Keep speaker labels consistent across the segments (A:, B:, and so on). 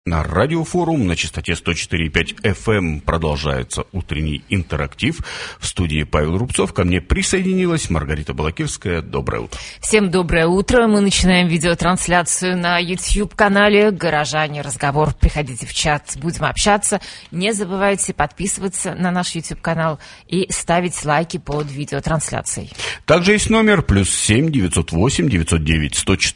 A: На радиофорум на частоте 104,5 FM продолжается утренний интерактив. В студии Павел Рубцов. Ко мне присоединилась Маргарита Балакирская. Доброе утро.
B: Всем доброе утро. Мы начинаем видеотрансляцию на YouTube-канале «Горожане. Разговор». Приходите в чат, будем общаться. Не забывайте подписываться на наш YouTube-канал и ставить лайки под видеотрансляцией.
A: Также есть номер +7 908 909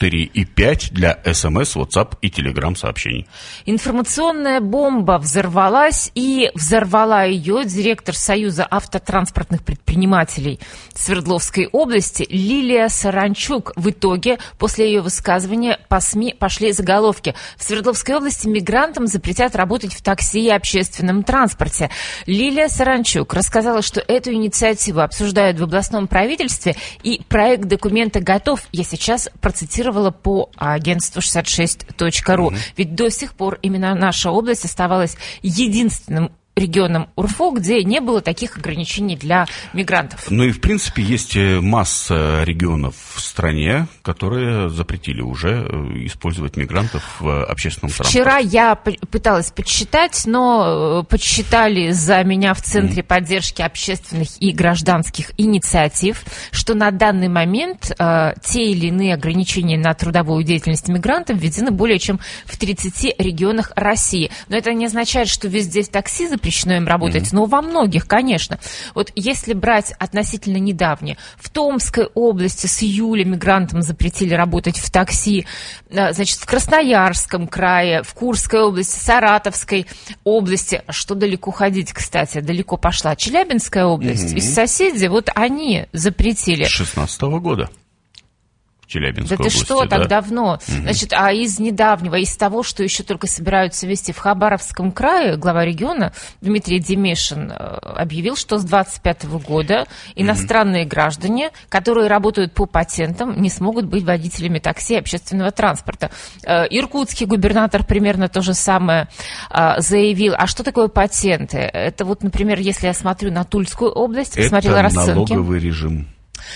A: 104,5 для СМС, WhatsApp и Telegram сообщений.
B: Информационная бомба взорвалась, и взорвала ее директор Союза автотранспортных предпринимателей Свердловской области Лилия Саранчук. В итоге, после ее высказывания, по СМИ пошли заголовки. В Свердловской области мигрантам запретят работать в такси и общественном транспорте. Лилия Саранчук рассказала, что эту инициативу обсуждают в областном правительстве, и проект документа готов. Я сейчас процитировала по агентству 66.ru. Ведь до сих пор именно наша область оставалась единственным регионом УРФО, где не было таких ограничений для мигрантов.
A: Ну и, в принципе, есть масса регионов в стране, которые запретили уже использовать мигрантов в общественном транспорте.
B: Вчера я пыталась подсчитать, но подсчитали за меня в Центре поддержки общественных и гражданских инициатив, что на данный момент те или иные ограничения на трудовую деятельность мигрантов введены более чем в 30 регионах России. Но это не означает, что везде в такси запрещено им работать, но во многих, конечно. Вот если брать относительно недавнее, в Томской области с июля мигрантам запретили работать в такси, значит, в Красноярском крае, в Курской области, Саратовской области. Что далеко ходить, кстати, далеко пошла Челябинская область. И соседи, вот они запретили.
A: С 16-го года. Челябинской
B: да ты
A: области,
B: что,
A: да?
B: так давно. Значит, а из недавнего, из того, что еще только собираются вести в Хабаровском крае, глава региона Дмитрий Демешин объявил, что с 2025 года иностранные граждане, которые работают по патентам, не смогут быть водителями такси и общественного транспорта. Иркутский губернатор примерно то же самое заявил. А что такое патенты? Это вот, например, если я смотрю на Тульскую область, посмотрела расценки.
A: Это налоговый режим.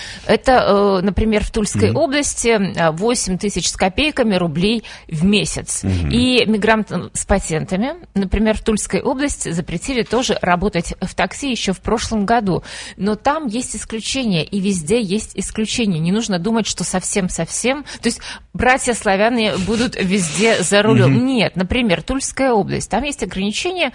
B: Это, например, в Тульской области 8 тысяч с копейками рублей в месяц. И мигрантам с патентами, например, в Тульской области запретили тоже работать в такси еще в прошлом году. Но там есть исключения, и везде есть исключения. Не нужно думать, что совсем-совсем... То есть братья-славяне будут везде за рулем. Нет, например, Тульская область. Там есть ограничения,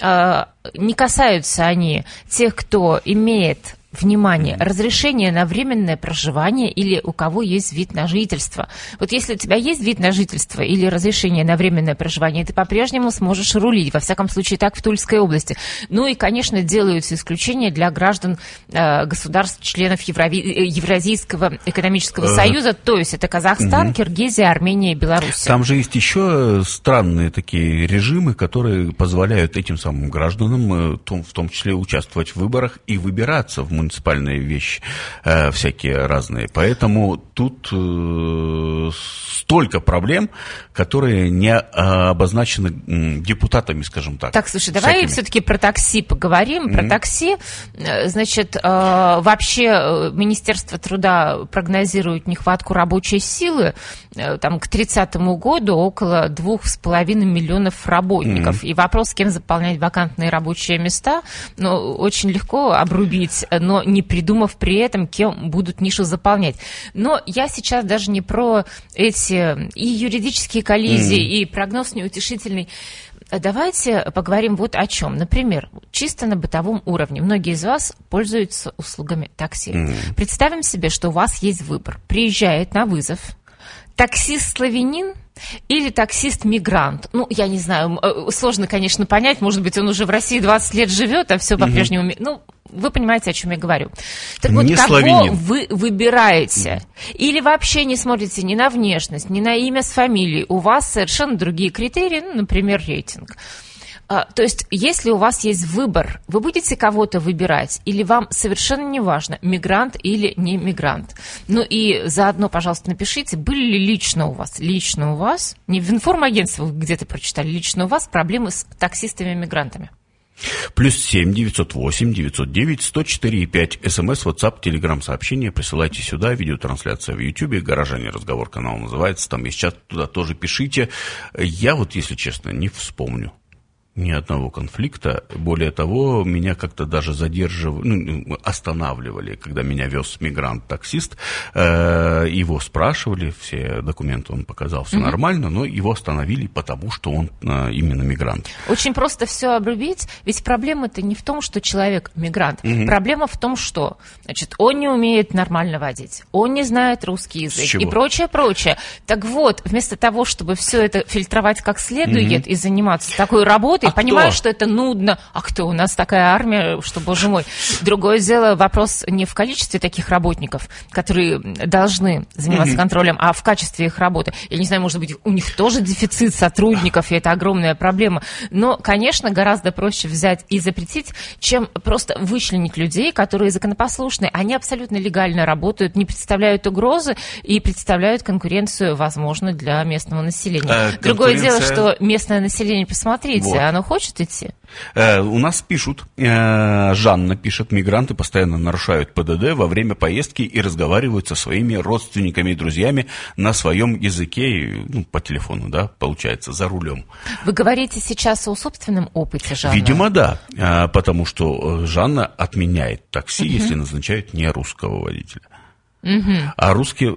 B: не касаются они тех, кто имеет... Внимание, разрешение на временное проживание или у кого есть вид на жительство. Вот если у тебя есть вид на жительство или разрешение на временное проживание, ты по-прежнему сможешь рулить, во всяком случае так в Тульской области. Ну и, конечно, делаются исключения для граждан государств, членов Евразийского экономического союза, то есть это Казахстан, Киргизия, Армения и Беларусь.
A: Там же есть еще странные такие режимы, которые позволяют этим самым гражданам, в том числе, участвовать в выборах и выбираться в муниципальные вещи всякие разные. Поэтому тут столько проблем, которые не обозначены депутатами, скажем так.
B: Так, слушай, давай все-таки про такси поговорим. Про такси, значит, вообще Министерство труда прогнозирует нехватку рабочей силы. Там к 30-му году около 2,5 миллионов работников. И вопрос, с кем заполнять вакантные рабочие места, очень легко обрубить, но не придумав при этом, кем будут нишу заполнять. Но я сейчас даже не про эти и юридические коллизии, и прогноз неутешительный. Давайте поговорим вот о чем. Например, чисто на бытовом уровне. Многие из вас пользуются услугами такси. Представим себе, что у вас есть выбор. Приезжает на вызов таксист-славянин или таксист-мигрант. Ну, я не знаю, сложно, конечно, понять. Может быть, он уже в России 20 лет живет, а все по-прежнему... Ну, вы понимаете, о чем я говорю. Так вот,
A: не
B: кого
A: славянин.
B: вы выбираете? Или вообще не смотрите ни на внешность, ни на имя с фамилией. У вас совершенно другие критерии, например, рейтинг. То есть, если у вас есть выбор, вы будете кого-то выбирать, или вам совершенно не важно, мигрант или не мигрант. Ну и заодно, пожалуйста, напишите, были ли лично у вас, не в информагентстве, вы где-то прочитали, лично у вас проблемы с таксистами-мигрантами?
A: +7 908 909 104 5. СМС, WhatsApp, Telegram сообщения присылайте сюда. Видеотрансляция в Ютьюбе. «Горожане. Разговор» канал называется. Там есть чат, туда тоже пишите. Я вот, если честно, не вспомню ни одного конфликта. Более того, меня как-то даже задерживали, останавливали, когда меня вез мигрант-таксист. Его спрашивали, все документы он показал, все нормально, но его остановили, потому что он именно мигрант.
B: Очень просто все обрубить, ведь проблема-то не в том, что человек мигрант. Проблема в том, что, значит, он не умеет нормально водить, он не знает русский язык и прочее. Так вот, вместо того, чтобы все это фильтровать как следует и заниматься такой работой, понимаю, что это нудно. А кто? У нас такая армия, что, боже мой. Другое дело, вопрос не в количестве таких работников, которые должны заниматься контролем, а в качестве их работы. Я не знаю, может быть, у них тоже дефицит сотрудников, и это огромная проблема. Но, конечно, гораздо проще взять и запретить, чем просто вычленить людей, которые законопослушны. Они абсолютно легально работают, не представляют угрозы и представляют конкуренцию, возможно, для местного населения. Другое дело, что местное население, посмотрите, оно хочет идти?
A: У нас пишут, Жанна пишет, мигранты постоянно нарушают ПДД во время поездки и разговаривают со своими родственниками и друзьями на своем языке, по телефону, да, получается, за рулем.
B: Вы говорите сейчас о собственном опыте, Жанна?
A: Видимо, да, потому что Жанна отменяет такси, если назначают не русского водителя. А русские...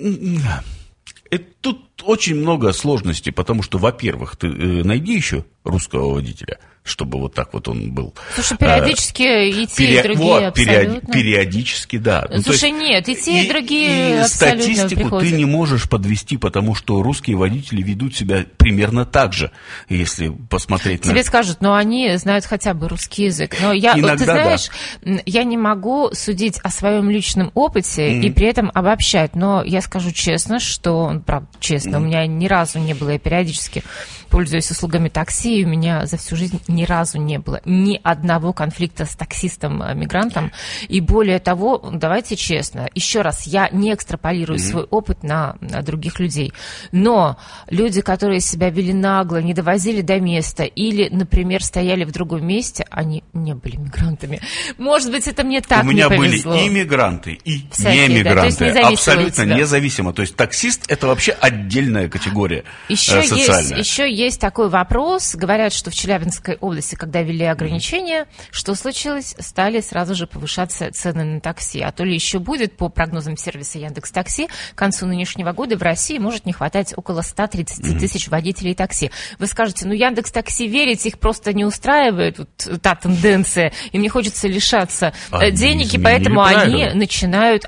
A: Тут очень много сложностей, потому что, во-первых, ты найди еще русского водителя, чтобы вот так вот он был.
B: Слушай, периодически и те, и другие абсолютно.
A: Периодически, да.
B: Слушай, нет, и те, и другие абсолютно
A: статистику
B: приходят.
A: Ты не можешь подвести, потому что русские водители ведут себя примерно так же, если посмотреть
B: Тебе скажут, но они знают хотя бы русский язык. Но я,
A: иногда,
B: ты знаешь, я не могу судить о своем личном опыте и при этом обобщать. Но я скажу честно, что, правда, честно, у меня ни разу не было, я периодически пользуюсь услугами такси, и у меня за всю жизнь ни разу не было ни одного конфликта с таксистом-мигрантом. И более того, давайте честно, еще раз, я не экстраполирую свой опыт на других людей. Но люди, которые себя вели нагло, не довозили до места или, например, стояли в другом месте, они не были мигрантами. Может быть, это мне так не повезло.
A: У меня были и мигранты, и немигранты. Да, абсолютно независимо. То есть таксист – это вообще отдельная категория социальная.
B: Еще есть такой вопрос. Говорят, что в Челябинской области, когда ввели ограничения, что случилось? Стали сразу же повышаться цены на такси. А то ли еще будет, по прогнозам сервиса Яндекс.Такси, к концу нынешнего года в России может не хватать около 130 тысяч водителей такси. Вы скажете, Яндекс.Такси верить, их просто не устраивает та тенденция, им не хочется лишаться денег, и поэтому они начинают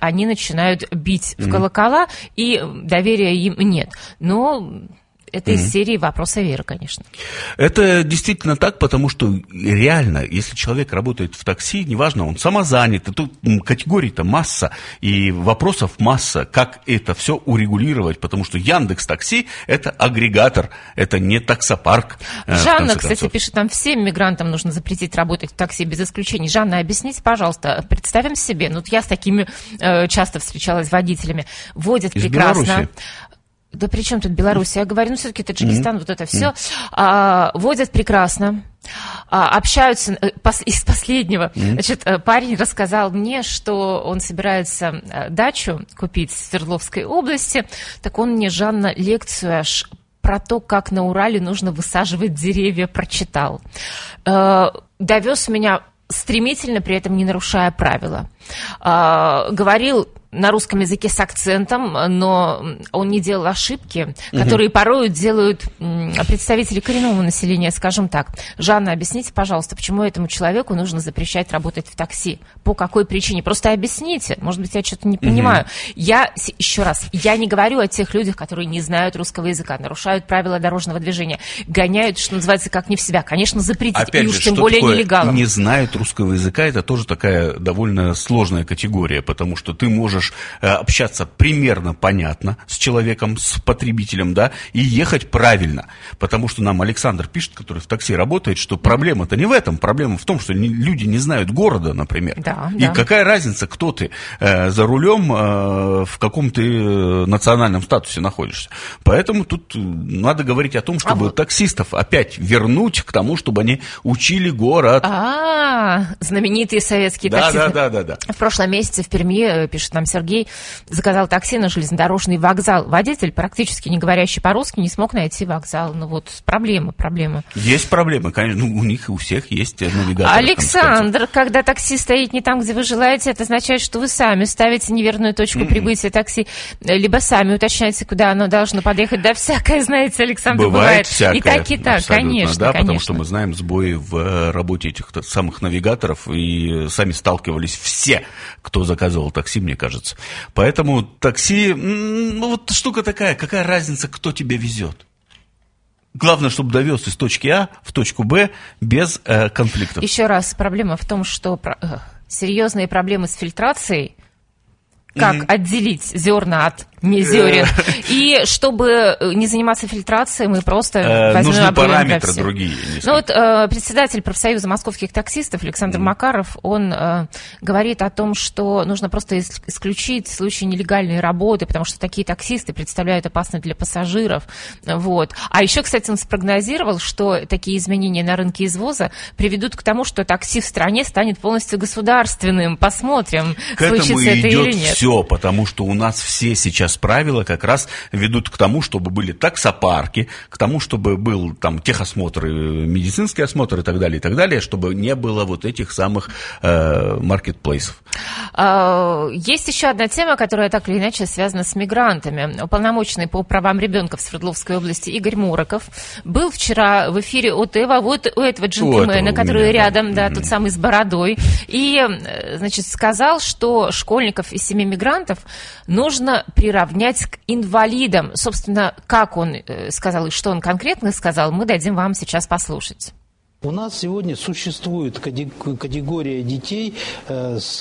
B: бить в колокола, и доверия им нет. Но... Это из серии вопроса веры, конечно.
A: Это действительно так, потому что реально, если человек работает в такси, неважно, он самозанят, тут категорий-то масса, и вопросов масса, как это все урегулировать, потому что Яндекс.Такси – это агрегатор, это не таксопарк.
B: Жанна, кстати, пишет, нам всем мигрантам нужно запретить работать в такси без исключений. Жанна, объясните, пожалуйста, представим себе, я с такими часто встречалась водителями, водят прекрасно.
A: Беларуси.
B: Да при чем тут Беларусь? Я говорю, все-таки Таджикистан, вот это все. Водят прекрасно, общаются. Из последнего, значит, парень рассказал мне, что он собирается дачу купить в Свердловской области. Так он мне, Жанна, лекцию аж про то, как на Урале нужно высаживать деревья, прочитал. Довез меня стремительно, при этом не нарушая правила. Говорил на русском языке с акцентом, но он не делал ошибки, которые порой делают представители коренного населения, скажем так. Жанна, объясните, пожалуйста, почему этому человеку нужно запрещать работать в такси? По какой причине? Просто объясните. Может быть, я что-то не понимаю. Еще раз, я не говорю о тех людях, которые не знают русского языка, нарушают правила дорожного движения, гоняют, что называется, как не в себя. Конечно, запретить,
A: опять
B: и уж тем более нелегалам.
A: Не знают русского языка, это тоже такая довольно сложная категория, потому что ты можешь можешь общаться примерно понятно с человеком, с потребителем, да, и ехать правильно. Потому что нам Александр пишет, который в такси работает, что проблема-то не в этом. Проблема в том, что люди не знают города, например.
B: Да,
A: и какая разница, кто ты за рулем, в каком ты национальном статусе находишься. Поэтому тут надо говорить о том, чтобы таксистов опять вернуть к тому, чтобы они учили город.
B: Знаменитые советские таксисты.
A: Да.
B: В прошлом месяце в Перми, пишет нам Сергей, заказал такси на железнодорожный вокзал. Водитель, практически не говорящий по-русски, не смог найти вокзал. Ну вот, проблема.
A: Есть проблемы, конечно. У них и у всех есть навигатор.
B: Александр, когда такси стоит не там, где вы желаете, это означает, что вы сами ставите неверную точку прибытия такси, либо сами уточняете, куда оно должно подъехать. Да, всякое, знаете, Александр, бывает.
A: Всякое.
B: И так, и так, конечно.
A: Да, потому что мы знаем сбои в работе этих самых навигаторов, и сами сталкивались все, кто заказывал такси, мне кажется. Поэтому такси, вот штука такая, какая разница, кто тебя везет. Главное, чтобы довез из точки А в точку Б без конфликтов.
B: Еще раз, проблема в том, что серьезные проблемы с фильтрацией, как отделить зерна от незерен. И чтобы не заниматься фильтрацией, мы просто возьмем...
A: Нужны параметры другие.
B: Ну вот председатель профсоюза московских таксистов Александр Макаров, он говорит о том, что нужно просто исключить случаи нелегальной работы, потому что такие таксисты представляют опасность для пассажиров. Вот. А еще, кстати, он спрогнозировал, что такие изменения на рынке извоза приведут к тому, что такси в стране станет полностью государственным. Посмотрим, случится это или нет.
A: Все, потому что у нас все сейчас правила как раз ведут к тому, чтобы были таксопарки, к тому, чтобы был там техосмотр, медицинский осмотр и так далее, чтобы не было вот этих самых маркетплейсов.
B: Есть еще одна тема, которая так или иначе связана с мигрантами. Уполномоченный по правам ребенка в Свердловской области Игорь Мороков был вчера в эфире ОТВ, вот у этого джентльмена, который рядом, да, тот самый с бородой, и, значит, сказал, что школьников из семей мигрантов нужно приравнять к инвалидам. Собственно, как он сказал и что он конкретно сказал, мы дадим вам сейчас послушать.
C: У нас сегодня существует категория детей с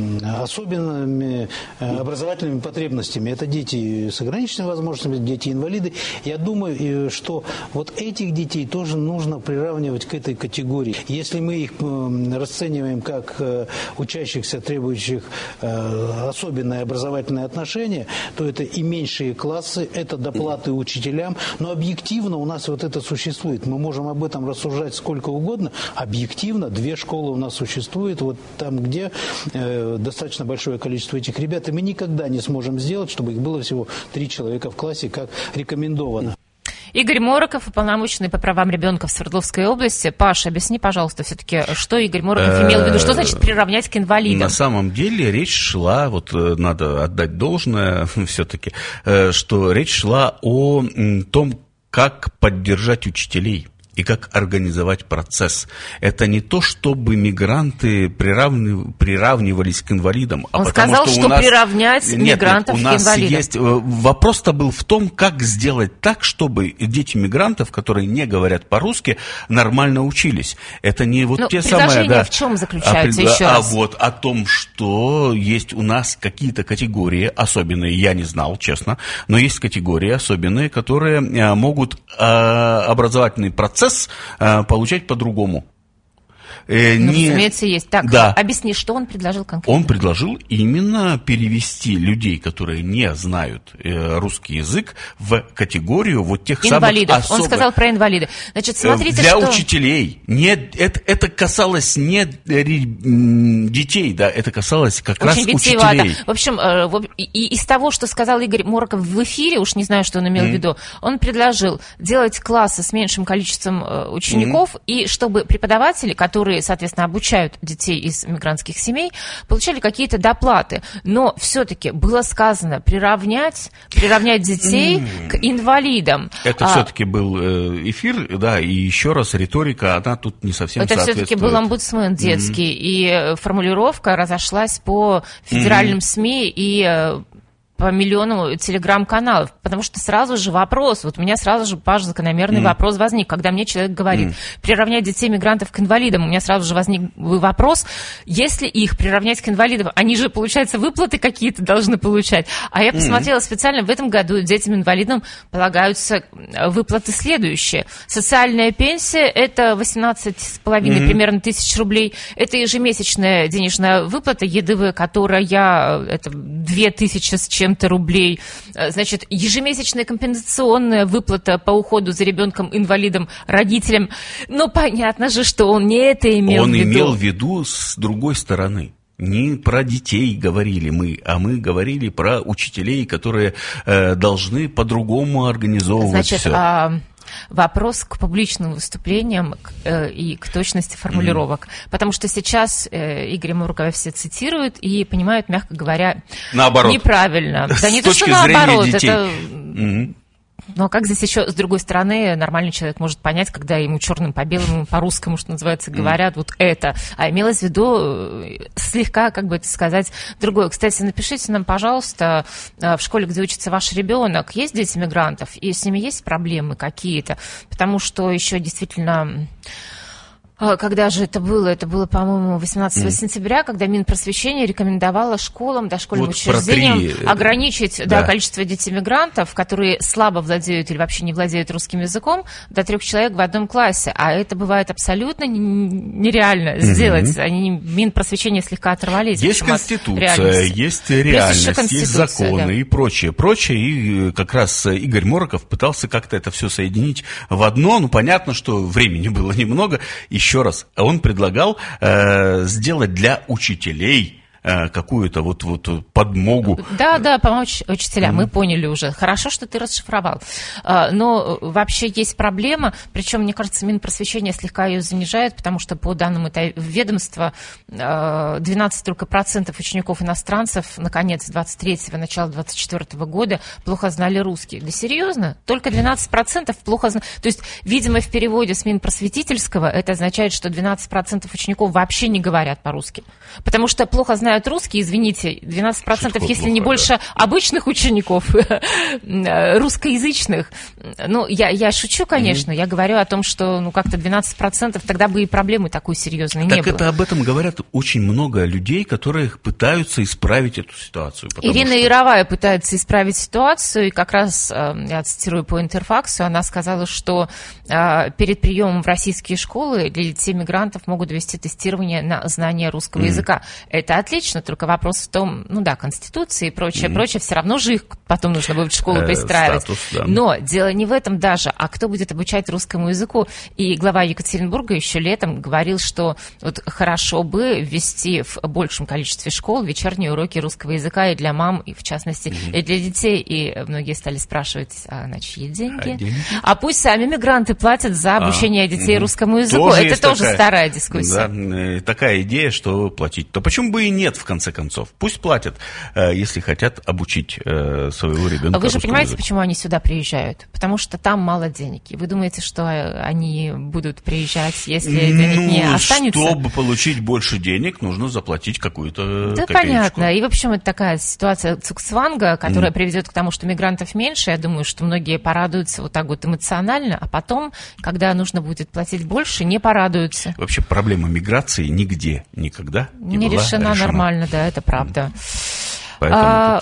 C: особенными образовательными потребностями. Это дети с ограниченными возможностями, дети-инвалиды. Я думаю, что вот этих детей тоже нужно приравнивать к этой категории. Если мы их расцениваем как учащихся, требующих особенное образовательное отношение, то это и меньшие классы, это доплаты учителям. Но объективно у нас вот это существует. Мы можем об этом рассуждать сколько угодно, объективно 2 школы у нас существуют, вот там, где достаточно большое количество этих ребят, и мы никогда не сможем сделать, чтобы их было всего 3 человека в классе, как рекомендовано.
B: Игорь Мороков, уполномоченный по правам ребенка в Свердловской области. Паша, объясни, пожалуйста, все-таки, что Игорь Мороков имел в виду, что значит приравнять к инвалидам?
A: На самом деле речь шла, вот надо отдать должное все-таки, что речь шла о том, как поддержать учителей и как организовать процесс. Это не то, чтобы мигранты приравнивались к инвалидам.
B: Он сказал, что приравнять мигрантов к инвалидам.
A: Есть... Вопрос-то был в том, как сделать так, чтобы дети мигрантов, которые не говорят по-русски, нормально учились. Это не вот те самые...
B: Предложение в чем заключается, еще раз?
A: Вот о том, что есть у нас какие-то категории особенные, я не знал, честно, но есть категории особенные, которые могут образовательный процесс получать по-другому.
B: Разумеется, есть. Так,
A: да.
B: Объясни, что он предложил конкретно?
A: Он предложил именно перевести людей, которые не знают русский язык, в категорию вот тех
B: инвалидов.
A: Самых особых...
B: Он сказал про инвалидов. Значит, смотрите,
A: для
B: что...
A: учителей. Это касалось не детей, да, это касалось как раз учителей.
B: В общем, из того, что сказал Игорь Мороков в эфире, уж не знаю, что он имел в виду, он предложил делать классы с меньшим количеством учеников, и чтобы преподаватели, которые, соответственно, обучают детей из мигрантских семей, получали какие-то доплаты. Но все-таки было сказано приравнять детей к инвалидам.
A: Это все-таки был эфир, да, и еще раз риторика, она тут не совсем соответствует.
B: Это все-таки был омбудсмен детский, и формулировка разошлась по федеральным СМИ, и по миллиону телеграм-каналов, потому что сразу же вопрос, вот у меня сразу же, Паш, закономерный вопрос возник, когда мне человек говорит, приравнять детей-мигрантов к инвалидам, у меня сразу же возник вопрос, если их приравнять к инвалидам, они же, получается, выплаты какие-то должны получать, а я посмотрела специально, в этом году детям-инвалидам полагаются выплаты следующие. Социальная пенсия, это 18,5 примерно тысяч рублей, это ежемесячная денежная выплата, ЕДВ, которая, это 2000 с чем-то рублей. Значит, ежемесячная компенсационная выплата по уходу за ребенком-инвалидом родителям. Но понятно же, что он не это имел в виду.
A: Он имел в виду с другой стороны. Не про детей говорили мы, а мы говорили про учителей, которые должны по-другому организовывать все.
B: Вопрос к публичным выступлениям и к точности формулировок. Потому что сейчас Игоря Мургова все цитируют и понимают, мягко говоря,
A: наоборот.
B: Неправильно. Да не то, что наоборот. Но как здесь еще, с другой стороны, нормальный человек может понять, когда ему черным по белому, по-русскому, что называется, говорят вот это. А имелось в виду слегка, как бы это сказать, другое. Кстати, напишите нам, пожалуйста, в школе, где учится ваш ребенок, есть дети мигрантов, и с ними есть проблемы какие-то? Потому что еще действительно... Когда же это было? Это было, по-моему, 18 сентября, когда Минпросвещение рекомендовало школам, дошкольным учреждениям ограничить количество детей-мигрантов, которые слабо владеют или вообще не владеют русским языком, до 3 человек в одном классе. А это бывает абсолютно нереально сделать. Они, Минпросвещение слегка оторвались.
A: Есть Конституция, есть реальность, есть законы и прочее. И как раз Игорь Мороков пытался как-то это все соединить в одно. Ну, понятно, что времени было немного. Еще раз, он предлагал сделать для учителей какую-то вот подмогу.
B: Да, помочь учителям, мы поняли уже. Хорошо, что ты расшифровал. Но вообще есть проблема, причем, мне кажется, Минпросвещение слегка ее занижает, потому что по данным этого ведомства 12% только учеников иностранцев на конец 23-го, начало 24-го года плохо знали русский. Да серьезно? Только 12% плохо знали. То есть, видимо, в переводе с Минпросветительского это означает, что 12% учеников вообще не говорят по-русски. Потому что плохо знают русский, извините, 12%, если не больше обычных учеников, русскоязычных. Ну, я шучу, конечно, я говорю о том, что, как-то 12%, тогда бы и проблемы такой серьезной не было.
A: Так это об этом говорят очень много людей, которые пытаются исправить эту ситуацию.
B: Ирина Яровая пытается исправить ситуацию, и как раз, я цитирую по Интерфаксу, она сказала, что перед приемом в российские школы для детей-мигрантов могут вести тестирование на знание русского языка. Это отлично, только вопрос в том, Конституция и прочее, все равно же их потом нужно будет в школу пристраивать.
A: Статус, да.
B: Но дело не в этом даже, а кто будет обучать русскому языку. И глава Екатеринбурга еще летом говорил, что вот хорошо бы ввести в большем количестве школ вечерние уроки русского языка и для мам, и в частности, и для детей. И многие стали спрашивать, на чьи деньги? А пусть сами мигранты платят за обучение детей русскому языку. Это тоже старая дискуссия.
A: Да, такая идея, что платить. То почему бы и нет, в конце концов? Пусть платят, если хотят обучить своего ребенка.
B: Вы же понимаете, почему они сюда приезжают? Потому что там мало денег. И вы думаете, что они будут приезжать, если денег не останется?
A: Чтобы получить больше денег, нужно заплатить какую-то
B: копеечку. Понятно. И, в общем, это такая ситуация цукцванга, которая приведет к тому, что мигрантов меньше. Я думаю, что многие порадуются вот так вот эмоционально, а потом, когда нужно будет платить больше, не порадуются.
A: Вообще проблема миграции нигде, никогда не была
B: решена нормально, да, это правда.
A: Поэтому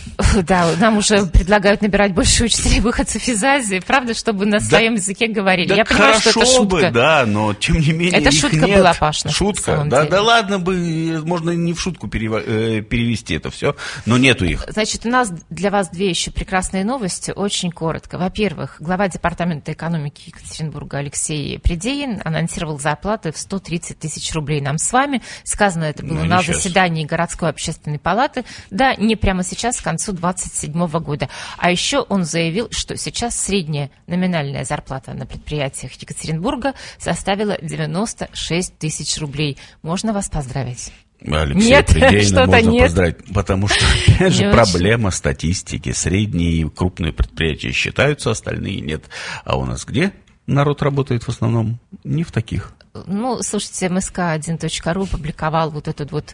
B: да, нам уже предлагают набирать больше учителей выходцев из Азии, правда, чтобы на своем языке говорили.
A: Да,
B: я понимаю, что это шутка.
A: Да, но тем не менее
B: это
A: их
B: шутка
A: нет.
B: была, Паш,
A: шутка, да, ладно бы, можно не в шутку перевести это все, но нету их.
B: Значит, у нас для вас две еще прекрасные новости, очень коротко. Во-первых, глава Департамента экономики Екатеринбурга Алексей Придеин анонсировал зарплаты в 130 тысяч рублей нам с вами. Сказано это было на заседании городской общественной палаты. Да, не прямо сейчас, к концу 2027 года. А еще он заявил, что сейчас средняя номинальная зарплата на предприятиях Екатеринбурга составила 96 тысяч рублей. Можно вас поздравить?
A: Алексея Придеина можно поздравить, потому что, опять же, проблема статистики. Средние и крупные предприятия считаются, остальные нет. А у нас где? народ работает в основном не в таких.
B: Ну, слушайте, msk1.ru опубликовал вот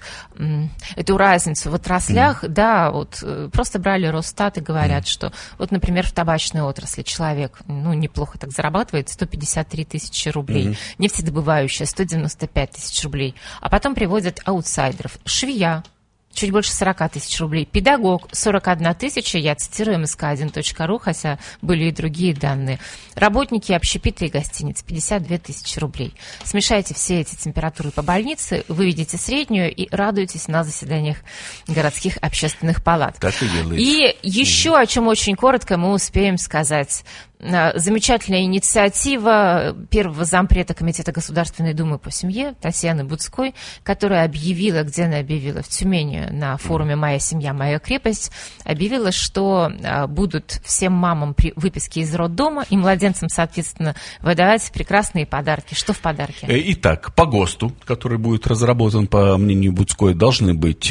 B: эту разницу в отраслях, да, вот просто брали Росстат и говорят, что вот, например, в табачной отрасли человек, ну, неплохо так зарабатывает, 153 тысячи рублей, нефтедобывающая 195 тысяч рублей, а потом приводят аутсайдеров, швея, чуть больше 40 тысяч рублей. Педагог 41 тысяча, я цитирую msk1.ru, хотя были и другие данные. Работники общепита и гостиниц 52 тысячи рублей. Смешайте все эти температуры по больнице, выведите среднюю и радуйтесь на заседаниях городских общественных палат.
A: Так и делается.
B: И еще о чем очень коротко мы успеем сказать. Замечательная инициатива первого зампреда Комитета Государственной Думы по семье Татьяны Буцкой, которая объявила, где она объявила, в Тюмени на форуме «Моя семья, моя крепость», объявила, что будут всем мамам при выписке из роддома и младенцам, соответственно, выдавать прекрасные подарки. Что в подарке?
A: Итак, по ГОСТу, который будет разработан, по мнению Буцкой, должны быть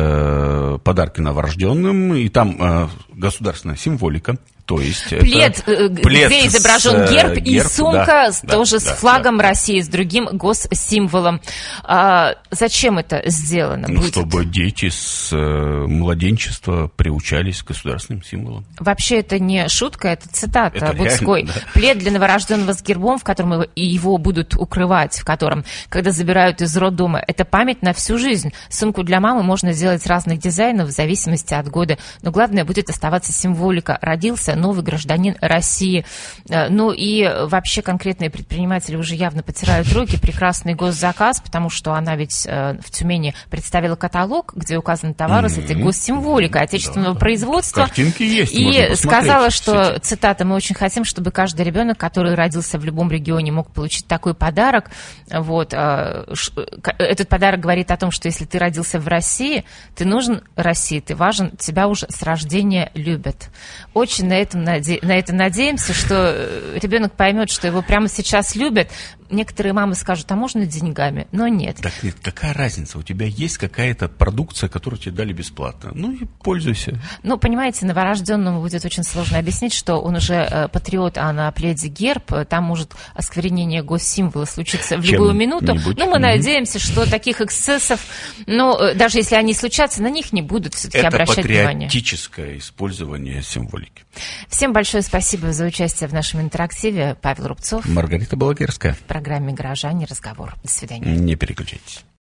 A: подарки новорожденным, и там государственная символика. То есть
B: плед, где изображен герб и сумка тоже с флагом России, с другим госсимволом. Зачем это сделано?
A: Ну, чтобы дети с младенчества приучались к государственным символам.
B: Вообще это не шутка, это цитата
A: это
B: Буцкой.
A: Реально, да.
B: Плед для новорожденного с гербом, в котором его будут укрывать, в котором, когда забирают из роддома, это память на всю жизнь. Сумку для мамы можно сделать разных дизайнов в зависимости от года, но главное будет оставаться символика. Родился новый гражданин России. Ну и вообще конкретные предприниматели уже явно потирают руки. Прекрасный госзаказ, потому что она ведь в Тюмени представила каталог, где указаны товары с этой госсимволикой отечественного производства.
A: Картинки есть.
B: И сказала, что, цитата, мы очень хотим, чтобы каждый ребенок, который родился в любом регионе, мог получить такой подарок. Вот. Этот подарок говорит о том, что если ты родился в России, ты нужен России, ты важен, тебя уже с рождения любят. Очень на это надеемся, что ребенок поймет, что его прямо сейчас любят. Некоторые мамы скажут, а можно деньгами? Но нет.
A: Так нет, какая разница? У тебя есть какая-то продукция, которую тебе дали бесплатно. Ну и пользуйся.
B: Ну, понимаете, новорожденному будет очень сложно объяснить, что он уже патриот, а на пледе герб, там может осквернение госсимвола случиться в любую минуту. Ну, мы надеемся, что таких эксцессов, ну, даже если они случатся, на них не будут все-таки обращать внимание.
A: Это патриотическое использование символики.
B: Всем большое спасибо за участие в нашем интерактиве. Павел Рубцов.
A: Маргарита Балагерская.
B: В программе «Горожане. Разговор». До свидания.
A: Не переключайтесь.